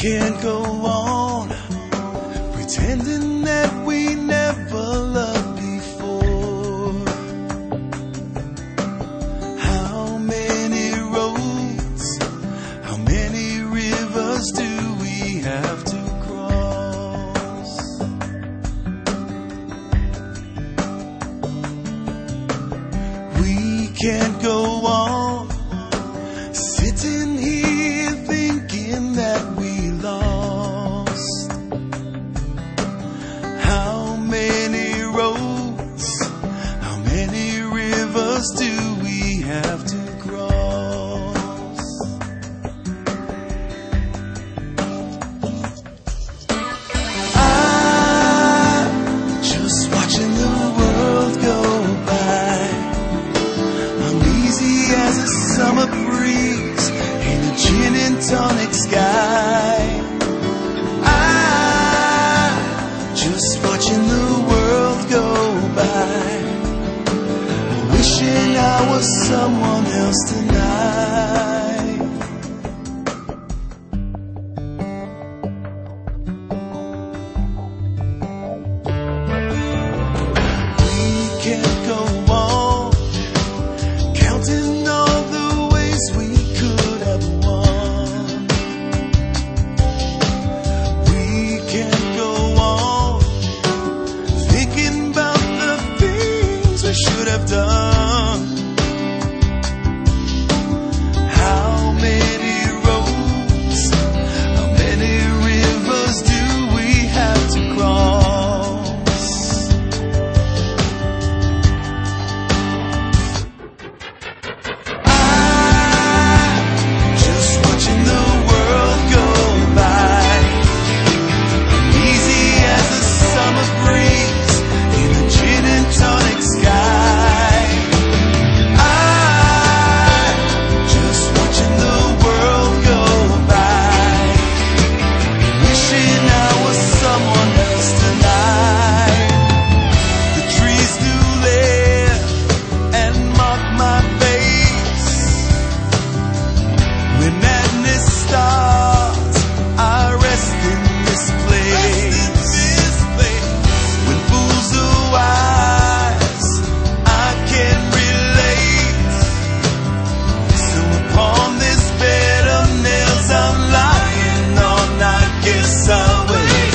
can't go on pretending that we never loved before. How many roads, how many rivers do we have to cross? We can't go on sitting here thinking that we lost. How many roads, how many rivers do we have to cross? I'm just watching the world go by. I'm easy as a summer breeze in a gin and tonic sky. I'm just watching the world go by, wishing I was someone else tonight. We can't go on counting all the ways we could have won. We can't go on thinking about the things we should have done. How many roads, how many rivers do we have to cross? I'm just watching the world go by. I'm easy as a summer breeze in a gin and tonic sky. I'm just watching the world go by, wishing I was someone else tonight. The trees do live and mark my face. When madness starts, I rest in this place. When fools are wise, I can relate. So upon this bed of nails I'm lying on, I guess I'll wait.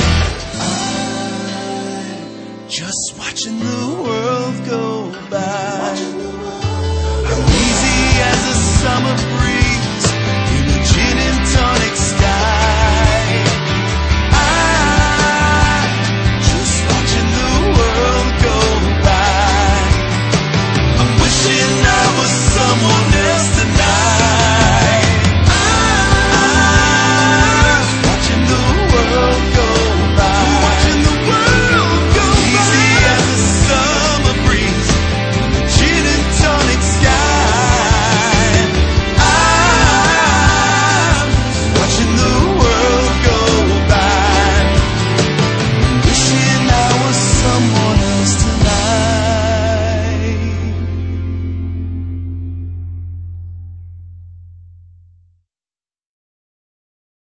I'm just watching the world go by. I'm easy as a summer breeze in a gin and tonic